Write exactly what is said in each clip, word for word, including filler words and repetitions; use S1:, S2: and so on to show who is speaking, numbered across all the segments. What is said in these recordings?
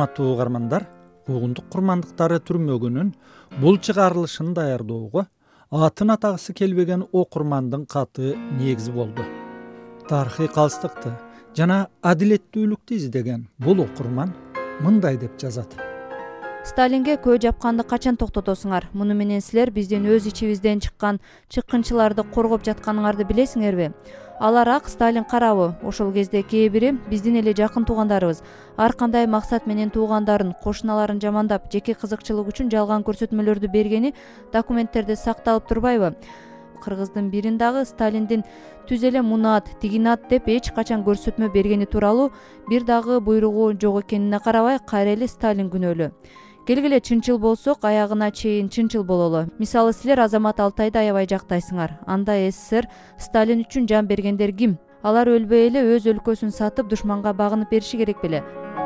S1: Урматтуу угармандар, куугундук курмандыктары түрмөгүнүн бул чыгарылышын даярдоого атын атагысы келбеген окурмандын каты негиз болду. Тарыхый калыстыкты жана адилеттүүлүктү издеген бул окурман мындай деп жазат.
S2: Сталинге көө жапканды качан токтотосуңар? Муну менен силер биздин өз ичибизден чыккан чыккынчыларды коргоп жатканыңарды билесиңерби? Алар ак Сталин карабы? Ошол кезде кээ бири биздин эле жакын туугандарыбыз ар кандай максат менен туугандарын, кошуналарын жамандап, жеке кызыкчылык үчүн жалган көрсөтмөлөрдү бергени документтерде сакталып турбайбы? Кыргыздын бирин дагы Сталиндин түз эле мунат, тигинат деп эч качан көрсөтмө бергени тууралуу бир дагы буйругу жок экенине карабай, кайра эле Сталин күнөөлүү. Келгиле чынчыл болсок, аягына чейин чынчыл бололу. Мисалы, силер Азамат Алтайды аябай жактайсыңар. Анда СССР Сталин үчүн жан бергендер ким? Алар өлбөй эле өз өлкөсүн сатып душманга багынып бериши керек беле?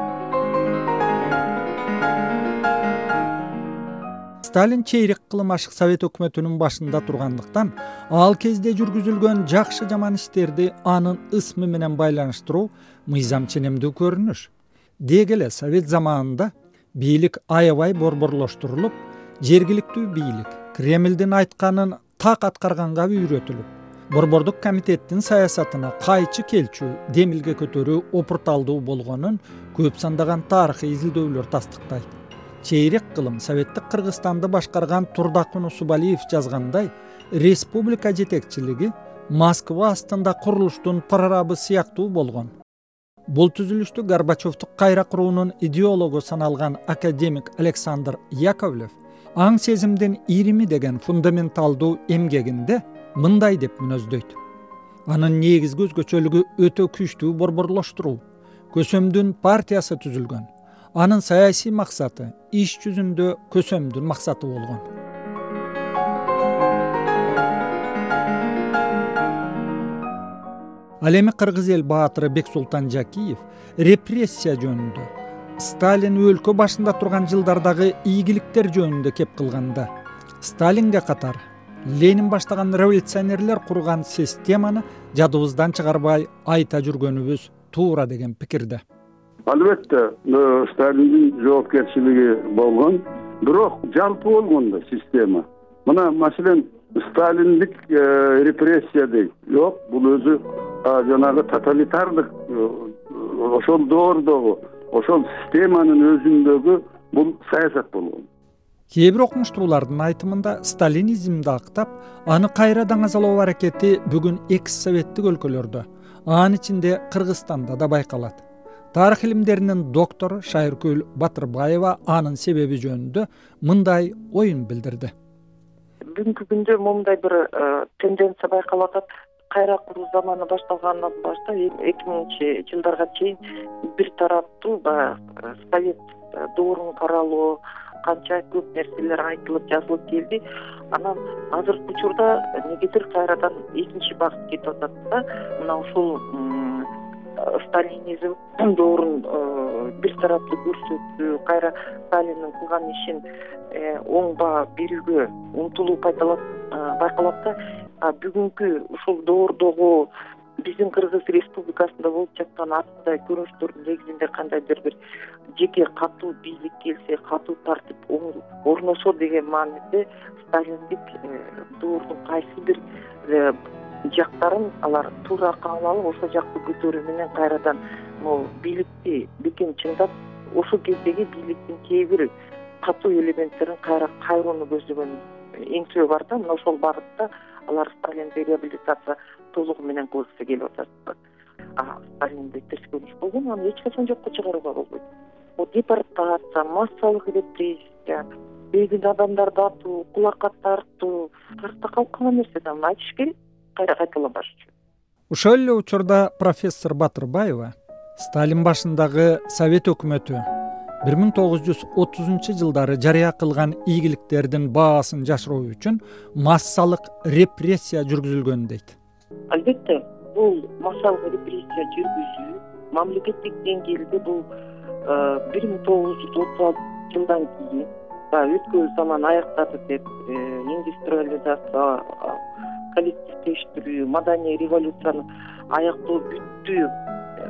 S1: Сталин чейрек кылым ашык Совет өкмөтүнүн башында тургандыктан, ал кезде жүргүзүлгөн жакшы жаман иштерди анын ысмы менен байланыштыруу мыйзам ченемдүү көрүнүш. Деги эле Совет заманында бийлик аябай борборлоштурулуп, жергиликтүү бийлик Кремлдин айтканын так аткарганга үйрөтүлүп, борбордук комитеттин саясатына кайчы келчү, демилге көтөрүү опурталдуу болгонун көп сандаган тарыхый изилдөөлөр тастыктайт. Чейрек кылым Советтик Кыргызстанды башкарган Турдакун Усубалиев жазгандай, республика жетекчилиги Москва астында курулуштун прорабы сыяктуу болгон. Бул түзүлүштү Горбачевтук кайра куруунун идеологу саналган академик Александр Яковлев аң сезимдин ирими деген фундаменталдуу эмгегинде мындай деп мүнөздөйт. Анын негизги өзгөчөлүгү өтө күчтүү борборлоштуруу. Көсөмдүн партиясы түзүлгөн. Анын саясий максаты иш жүзүндө көсөмдүн максаты болгон. Ал эми кыргыз эл баатыры Бексултан Жакиев репрессия жөнүндө, Сталин өлкө башында турган жылдардагы ийгиликтер жөнүндө кеп кылганда, Сталинге катар Ленин баштаган революционерлер курган системаны жадыбыздан чыгарбай айта жүргөнүбүз туура деген пикирде.
S3: Албетте, Сталиндин жоопкерчилиги болгон, бирок жалпы болгондо система. Мына маселен Сталиндик репрессия дейт. Жок, бул өзү жанагы тоталитардык ошол доордогу, ошол системанын өзүндөгү бул саясат болгон.
S1: Кээ бир окумуштуулардын айтымында сталинизмди актап, аны кайра даңазалоо аракети бүгүн экс советтик өлкөлөрдө, анын ичинде Кыргызстанда да байкалат. Тарых илимдеринин доктору Шайыркүл Батырбаева анын себеби жөнүндө мындай оюн билдирди.
S4: Бүгүнкү күндө момундай бир тенденция байкалып атат. Кайра куруу заманы башталгандан баштап эки миңинчи жылдарга чейин бир тараптуу Совет доорун каралоо, канча көп нерселер айтылып, жазылып келди. Анан азыркы учурда негедир кайрадан экинчи багыт кетип атат да. Мына ушул сталинизм доорун бир тараптуу көрсөтүү, кайра Сталиндин кылган ишин оңба берүүгө умтулуу байкалат да. Бүгүнкү ушул доордогу биздин Кыргыз Республикасында болуп жаткан артындай көрүнүштөрдүн негизинде кандайдыр бир жеке катуу бийлик келсе, катуу тартип орношо деген мааниде Сталиндик доордун кайсы бир жактарын алар туура кабыл алып, ошол жакты көтөрүү менен кайрадан могу бийликти бекем чыңдап, ошол кездеги бийликтин кээ бир катуу элементтерин кайра кайрууну көздөгөн эң себеби бар да. Мына ошол багытта алар Сталинди реабилитация толугу менен кылгысы келип атат. Сталинди тескөөш болгон, аны эч качан жокко чыгарууга болбойт. Бул депортация, массалык репрессия, бейгин адамдарды атуу, кулакка тартуу, тарыхта калып калган нерсе да, аны айтыш керек, кайра кайталанбаш үчүн.
S1: Ошол эле учурда профессор Батырбаева Сталин башындагы Совет өкмөтү бир миң тогуз жүз отузунчу жылдары жарыя кылган ийгиликтердин баасын жашыруу үчүн массалык репрессия жүргүзүлгөн дейт.
S4: Албетте, бул массалык репрессия жүргүзүү мамлекеттик деңгээлде бул бир миң тогуз жүз отуз алтынчы жылдан кийин өткөн заман аяктады деп индустриализация, коллективдештирүү, маданий революцияны аяктоо бүттү,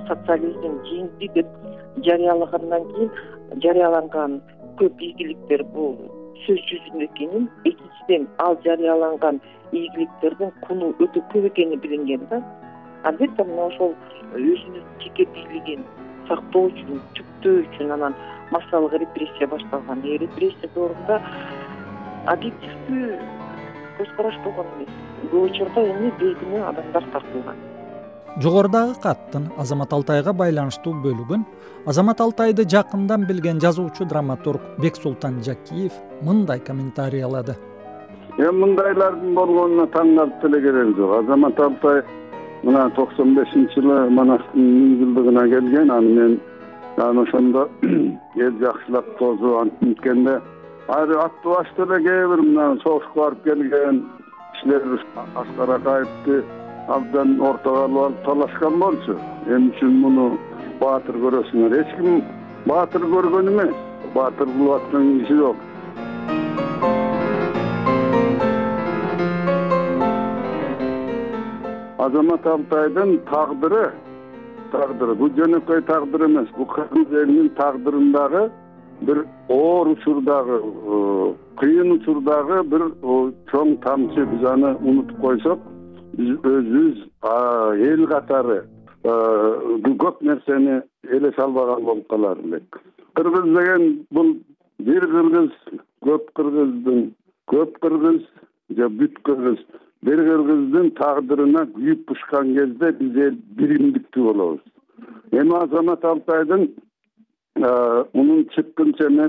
S4: социализм жеңдигип жарыялагандан кийин жарыяланган көп ийгиликтер бул сөз жүзүндө экенин, экинчиден ал жарыяланган ийгиликтердин куну өтө көп экени билинген да. Албетте мына ошол өзүнүн жеке бийлигин сактоо үчүн, түптөө үчүн анан массалык репрессия башталган. Репрессия тоорунда объективдүү көз караш болгон эмес. Көп учурда эми бейкүнөө адамдар тартылган.
S1: Жогорудагы каттын Азамат Алтайга байланыштуу бөлүгүн Азамат Алтайды жакындан билген жазуучу драматург Бексултан Жакиев мындай комментариялады.
S3: Эми мындайлардын болгонуна таң калып деле кереги жок. Азамат Алтай мына токсон бешинчи жылы Манастын миң жылдыгына келген. Аны мен аны ошондо эл жакшылап тозу анткенде ары аттуу башты эле кээ бир мына согушка барып келген кишилер Аскар Акаевди абдан ортого алып талашкан болчу. Эми үчүн муну баатыр көрөсүңөр. Эч ким баатыр көргөн эмес. Баатыр кылып аткан киши жок. Азамат Алтайдын тагдыры, тагдыры бул жөнөкөй тагдыр эмес. Бул кыргыз элинин тагдырындагы бир оор учурдагы, кыйын учурдагы бир чоң тамчы. Биз аны унутуп койсок, биз өзүбүз эл катары көп нерсени элесе албаган болуп калар элек. Кыргыз деген бул бир кыргыз, көп кыргыздын, көп кыргыз же бүт кыргыз, бир кыргыздын тагдырына күйүп пушкан кезде биз эл биримдиктүү болобуз. Эми Азамат Алтайдын унун чыккынча эмес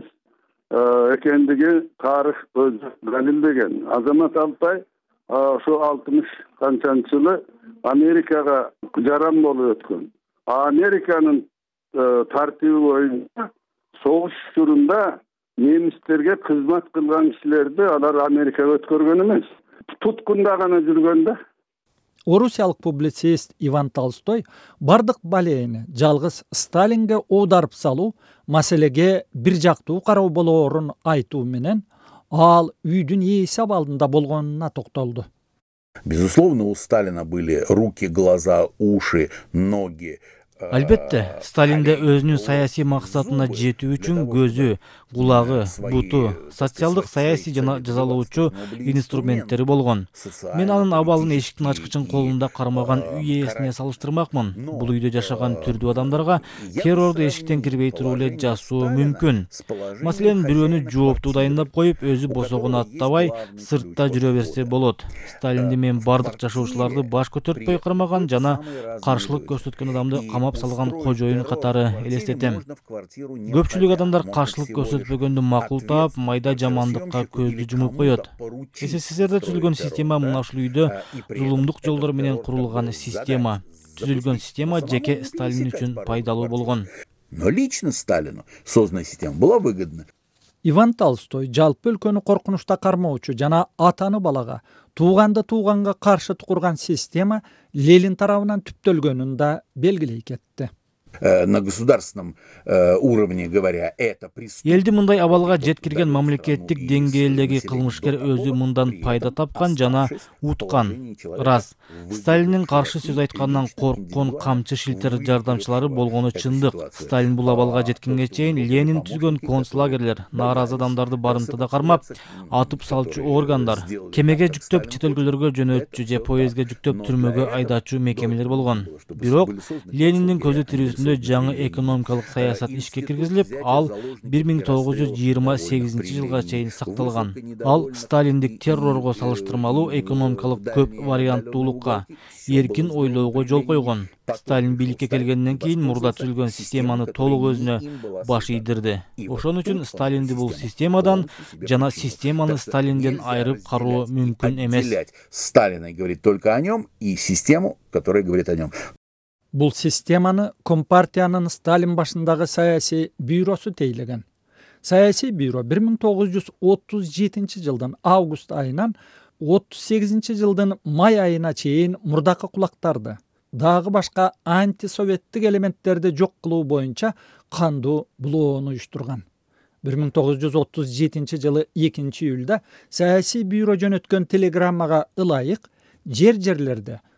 S3: экендиги тарых өзү далилдеген. Азамат Алтай ошо алтымыш канчанчы жылы Америкага жаран болуп өткөн. Американын тартиби боюнча согуш учурунда немистерге кызмат кылган кишилерди алар Америкага өткөргөн эмес. Туткунда гана жүргөн да.
S1: Орусиялык публицист Иван Толстой бардык балээни жалгыз Сталинге оодарып салуу маселеге бир жактуу кароо болоорун айтуу менен ал үйдүн ээси абалында болгонуна токтолду.
S5: Безусловно, у Сталина были руки, глаза, уши, ноги.
S6: Албетте, Сталинде өзүнүн саясий максатына жетүү үчүн көзү, кулагы, буту, социалдык саясий жана жазалоочу инструменттери болгон. Мен анын абалын эшиктин ачкычын колунда кармаган үй ээсине салыштырмакмын. Бул үйдө жашаган түрдүү адамдарга террорду эшиктен кирбей туруп эле жасоо мүмкүн. Маселен, бирөөнү жооптуу дайындап коюп, өзү босогон аттабай сыртта жүрө берсе болот. Сталинди мен бардык жашоочуларды баш көтөртпөй кармаган жана каршылык көрсөткөн адамды салган кожоюн катары элестетем. Көпчүлүк адамдар каршылык көрсөтпөгөндү макул таап, майда жамандыкка көздү жумуп коет. СССРде түзүлгөн система мына ушул үйдө зулумдук жолдор менен курулган система. Түзүлгөн система жеке Сталин үчүн пайдалуу болгон.
S5: Но лично Сталину созданная система была выгодна.
S1: Иван Толстой жалпы өлкөнү коркунучта кармоочу жана атаны балага, тууганды тууганга каршы курган система Ленин тарабынан түптөлгөнүн да белгилей кетти.
S5: На государственном уровне говоря, это преступление.
S6: Элди мындай абалга жеткирген мамлекеттик деңгээлдеги кылмышкер өзү мындан пайда тапкан жана уткан. Рас, Сталиндин каршы сөз айткандан корккон камчы шилтер жардамчылары болгону чындык. Сталин бул абалга жеткенге чейин Ленин түзгөн концлагерлер, нааразы адамдарды барымтада кармап, атып салчу органдар, кемеге жүктөп чет өлкөлөргө жөнөтчү же поездге жүктөп түрмөгө айдачу мекемелер болгон. Бирок Лениндин көзү тирүүсүндө жаңы экономикалык саясат ишке киргизилип, ал бир миң тогуз жүз жыйырма сегизинчи жылга чейин сакталган. Ал сталиндик террорго салыштырмалуу экономикалык көп варианттуулукка, эркин ойлоого жол койгон. Сталин бийликке келгенден кийин мурда түзүлгөн системаны толук өзүнө баш ийдирди. Ошон үчүн Сталинди бул системадан жана системаны Сталинден айырып кароо мүмкүн эмес.
S5: Сталин говорит только о нем и систему, которая говорит о нем.
S1: Бул системаны Компартиянын Сталин башындагы саясий бюросу тейлеген. Саясий бюро бир миң тогуз жүз отуз жетинчи жылдын август айынан отуз сегизинчи жылдын май айына чейин мурдакы кулактарды, дагы башка антисоветтик элементтерди жок кылуу боюнча кандуу булоону уюштурган. бир миң тогуз жүз отуз жетинчи жылы экинчи июлда саясий бюро жөнөткөн телеграммага ылайык жер жерлерде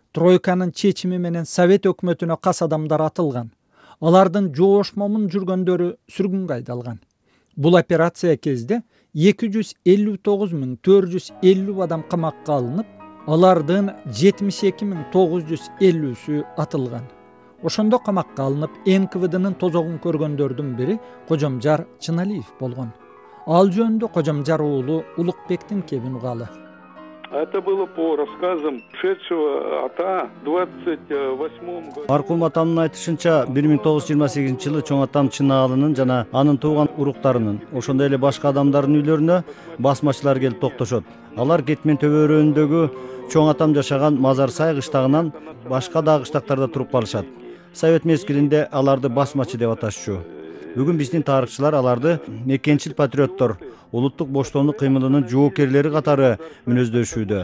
S1: тройканын чечими менен совет өкмөтүнө кас адамдар атылган. Алардын жоош момун жүргөндөрү сүргүнгө айдалган. Бул операция кезде эки жүз элүү тогуз миң төрт жүз элүү адам камакка алынып, алардын жетимиш эки миң тогуз жүз элүүсү атылган. Ошондо камакка алынып эн ка вэ дынын тозогун көргөндөрдүн бири Кожомжар Чыналиев болгон. Ал жөнүндө Кожомжар уулу Улукбектин кебин угалы.
S3: Это было по рассказам ушедшего ата двадцать восьмом году.
S7: Маркум атамдын айтышынча бир миң тогуз жүз жыйырма сегизинчи жылы чоң атам Чынаалынын жана анын тууган уруктарынын, ошондой эле башка адамдардын үйлөрүнө басмачылар келип токтошот. Алар Кетмен төбөрөөнүндөгү чоң атам жашаган Мазарсай кыштагынан башка дагы кыштактарда туруп калышат. Совет мезгилинде аларды басмачы деп аташчу. Бүгүн биздин тарыхчылар аларды мекенчил патриоттор, улуттук боштондук кыймылынын жоокерлери катары мүнөздөшүүдө.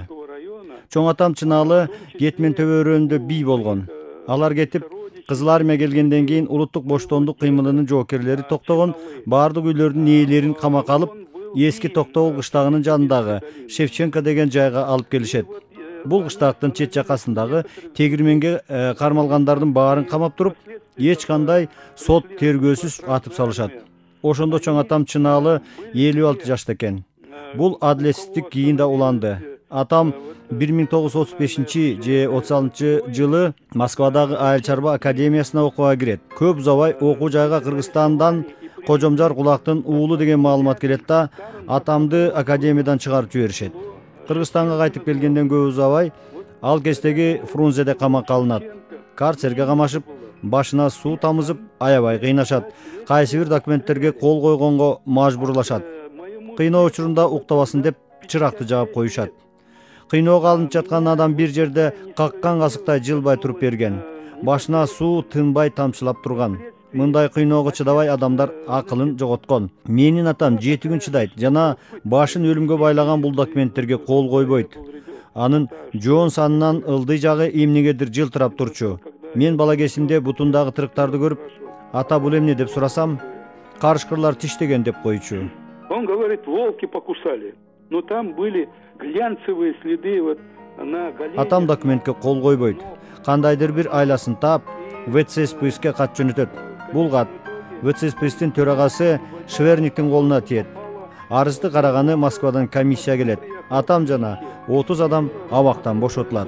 S7: Чоң атам Чынаалы Кетмен төбөрөөнүндө бий болгон. Алар кетип, Кызыл армия келгенден кийин улуттук боштондук кыймылынын жоокерлери токтогон баардык үйлөрдүн ээлерин камакка алып, эски Токтогул кыштагынын жанындагы Шевченко деген жайга алып келишет. Бул кыштактын чет жакасындагы тегирменге кармалгандардын баарын камап туруп, эч кандай сот тергөөсүз атып салышат. Ошондо чоң атам Чынаалы элүү алты жашта экен. Бул адилетсиздик кийин да уланды. Атам бир миң тогуз жүз отуз бешинчи же отуз алтынчы жылы Москвадагы Айыл чарба академиясына окууга кирет. Көп узабай окуу жайга Кыргызстандан Кожомжар Кулактын уулу деген маалымат келет да, атамды академиядан чыгарып жиберишет. Кыргызстанга кайтып келгенден көп узабай ал кездеги Фрунзеде камакка алынат. Карцерге камашып, башына суу тамызып, аябай кыйнашат. Кайсы бир документтерге кол койгонго мажбурлашат. Кыйноо учурунда уктабасын деп чыракты жагып коюшат. Кыйноого алынып жаткан адам бир жерде каккан касыктай жылбай туруп берген. Башына суу тынбай тамчылап турган. Мындай кыйноого чыдабай адамдар акылын жоготкон. Менин атам жети күн чыдайт жана башын өлүмгө байлаган бул документтерге кол койбойт. Анын жоон санынан ылдый жагы эмнегедир жылтырап турчу. Мен бала кезимде бутундагы тырыктарды көрүп, ата бул эмне деп сурасам, карышкырлар тиштеген деп койчу.
S3: Он говорит, волки покусали. Но там были глянцевые следы вот на голенях.
S7: Атам документке кол койбойт. Кандайдыр бир айласын таап, вэ цэ эс пэ эске кат жөнөтөт. Бул кат вэ цэ эс пэ эстин төрагасы Шверниктин колуна тиет. Арызды караганы Москвадан комиссия келет. Атам жана отуз адам абактан бошотулат.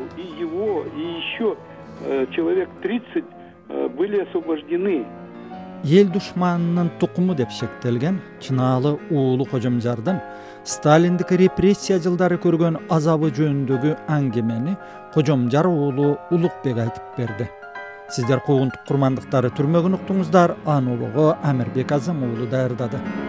S3: И его, и еще человек тридцать были освобождены.
S1: Эл душманынын тукуму деп шектелген Чынаалы уулу Кожомжардын Сталиндик репрессия жылдары көргөн азабы жөнүндөгү аңгемени Кожомжар уулу Улукбек айтып берди. Сиздер куугунтук курмандыктары түрмөгүн уктуңуздар, аны улугу Амирбек Азам уулу даярдады.